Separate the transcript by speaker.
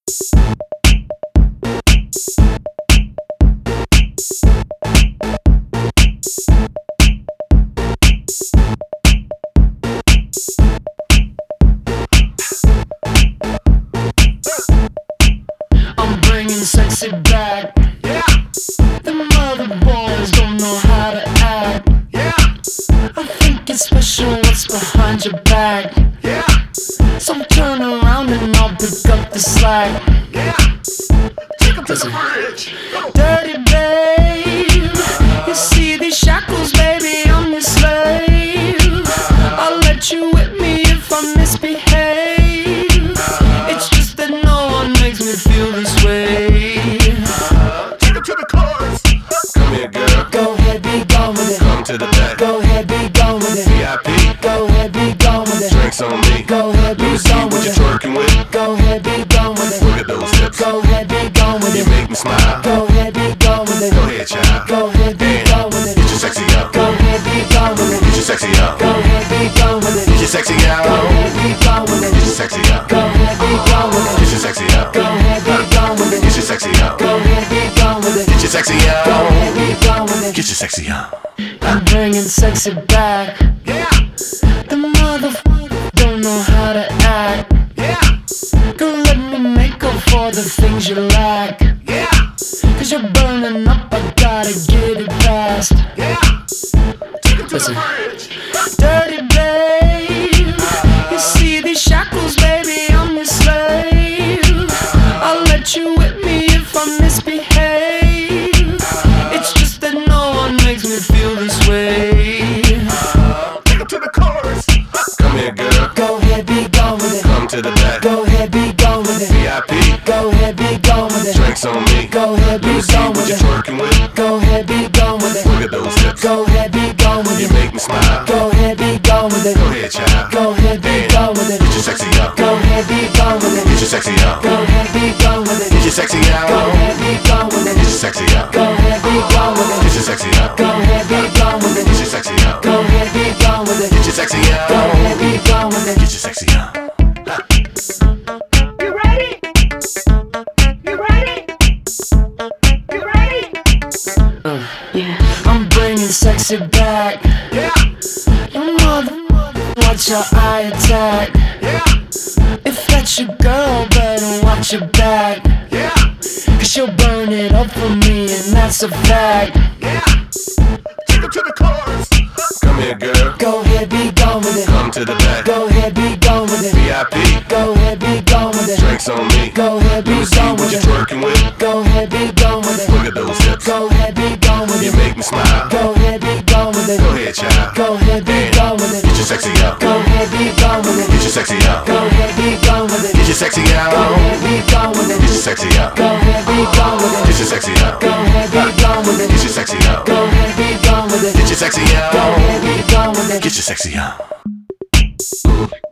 Speaker 1: I'm bringing sexy back.
Speaker 2: Yeah,
Speaker 1: The mother boys don't know how to act.
Speaker 2: yeah,
Speaker 1: I think it's special what's behind your back.
Speaker 2: yeah,
Speaker 1: So turn around and I'll pick up the slack.
Speaker 2: yeah. Take him to the
Speaker 1: Listen.
Speaker 2: bridge. Go.
Speaker 1: Dirty babe, you see these shackles, baby, I'm your slave. I'll let you whip me if I misbehave. It's just that no one makes me feel this way.
Speaker 2: Take him to the chorus. Come here, girl.
Speaker 1: Go ahead, be gone with it.
Speaker 2: Come to the back.
Speaker 1: Go ahead, be gone with it.
Speaker 2: VIP.
Speaker 1: Go ahead, be gone with it.
Speaker 2: Drinks on me.
Speaker 1: Go ahead,
Speaker 2: Let
Speaker 1: be
Speaker 2: me see
Speaker 1: gone
Speaker 2: what
Speaker 1: with
Speaker 2: you're
Speaker 1: it.
Speaker 2: twerking with.
Speaker 1: Go ahead, be gone with it.
Speaker 2: Look at those hips.
Speaker 1: Go ahead, be gone with
Speaker 2: You
Speaker 1: it.
Speaker 2: make me smile.
Speaker 1: Go ahead, be gone with it.
Speaker 2: Go ahead, child.
Speaker 1: Go ahead, be gone with it.
Speaker 2: Get your sexy up.
Speaker 1: Go ahead, be gone with it.
Speaker 2: Get your sexy up.
Speaker 1: Go ahead, be gone with it.
Speaker 2: Get your sexy up.
Speaker 1: Go ahead, be gone with it.
Speaker 2: Get your sexy up.
Speaker 1: Go ahead, be gone with it.
Speaker 2: Get your sexy up.
Speaker 1: Go ahead, be gone with it.
Speaker 2: Get your sexy up.
Speaker 1: Go ahead, be gone with it.
Speaker 2: Get your sexy up.
Speaker 1: Go ahead, be gone with it.
Speaker 2: Get your sexy up.
Speaker 1: I'm bringing sexy back.
Speaker 2: Yeah,
Speaker 1: The motherfucker don't know how to act.
Speaker 2: yeah,
Speaker 1: Girl, let me make up for the things you lack.
Speaker 2: yeah,
Speaker 1: Cause you're burning up, I gotta get it fast.
Speaker 2: yeah. Take him to
Speaker 1: Listen.
Speaker 2: the bridge.
Speaker 1: Dirty babe, you see these shackles, baby, I'm your slave. I'll let you whip me if I misbehave. It's just that no one makes me feel this way.
Speaker 2: Take him to the chorus. Come here, girl.
Speaker 1: Go ahead, be gone with it.
Speaker 2: Come to the back.
Speaker 1: Go ahead, be gone with it.
Speaker 2: VIP.
Speaker 1: Go ahead, be gone with it.
Speaker 2: Drinks on me.
Speaker 1: Go ahead,
Speaker 2: Let me
Speaker 1: be
Speaker 2: see
Speaker 1: gone
Speaker 2: what
Speaker 1: with
Speaker 2: you're
Speaker 1: it.
Speaker 2: twerking with.
Speaker 1: Go ahead, be gone with it.
Speaker 2: Look at those hips.
Speaker 1: Go ahead, be gone with
Speaker 2: You
Speaker 1: it.
Speaker 2: make me smile.
Speaker 1: Go ahead, be gone with it.
Speaker 2: Go ahead, child.
Speaker 1: Go ahead, be gone with it.
Speaker 2: Get your sexy up.
Speaker 1: Go ahead, be gone with it.
Speaker 2: Get your sexy up.
Speaker 1: Go ahead, be gone with it.
Speaker 2: Get your sexy
Speaker 1: Go
Speaker 2: up.
Speaker 1: ahead, be gone with
Speaker 2: Get
Speaker 1: it.
Speaker 2: your sexy up.
Speaker 1: Go ahead, be gone with
Speaker 2: Get
Speaker 1: it.
Speaker 2: your sexy up.
Speaker 1: Go ahead, be gone with it.
Speaker 2: Get your sexy up.
Speaker 1: Go ahead, be gone with it.
Speaker 2: Get your sexy
Speaker 1: Go
Speaker 2: up.
Speaker 1: ahead, be gone with it.
Speaker 2: Get your sexy up.
Speaker 3: You ready? You ready? You ready?
Speaker 1: I'm bringing sexy back.
Speaker 2: Yeah,
Speaker 1: Your mother, watch your eye attack.
Speaker 2: yeah,
Speaker 1: If that's your girl, better watch your back.
Speaker 2: yeah,
Speaker 1: Cause she'll burn it up for me, and that's a fact.
Speaker 2: yeah. Take him to the chorus. Come here, girl.
Speaker 1: Go ahead, be gone with it.
Speaker 2: Come to the back.
Speaker 1: Go ahead, be gone with it.
Speaker 2: VIP.
Speaker 1: Go ahead, be gone with it.
Speaker 2: Drinks on me.
Speaker 1: Go ahead,
Speaker 2: Let
Speaker 1: be
Speaker 2: me see
Speaker 1: gone
Speaker 2: what
Speaker 1: with
Speaker 2: you're
Speaker 1: it.
Speaker 2: twerking with.
Speaker 1: Go ahead, be gone with it.
Speaker 2: Look at those hips.
Speaker 1: Go ahead, be gone with
Speaker 2: You
Speaker 1: it.
Speaker 2: make me smile.
Speaker 1: Go ahead, be gone with it.
Speaker 2: Go ahead, child.
Speaker 1: Go ahead, be gone with it.
Speaker 2: Get your sexy up.
Speaker 1: Go ahead, be gone with
Speaker 2: Get
Speaker 1: it.
Speaker 2: your sexy up.
Speaker 1: Go ahead, be gone with it.
Speaker 2: Get your sexy
Speaker 1: Go
Speaker 2: up.
Speaker 1: ahead, be gone with
Speaker 2: Get your
Speaker 1: it.
Speaker 2: sexy up.
Speaker 1: Go ahead, be gone with
Speaker 2: Get
Speaker 1: it.
Speaker 2: your sexy up.
Speaker 1: Go ahead, be gone with
Speaker 2: Get
Speaker 1: it.
Speaker 2: your sexy up.
Speaker 1: Go ahead, be gone with it.
Speaker 2: Get your sexy
Speaker 1: Go
Speaker 2: up.
Speaker 1: ahead, be gone with it.
Speaker 2: Get your sexy up.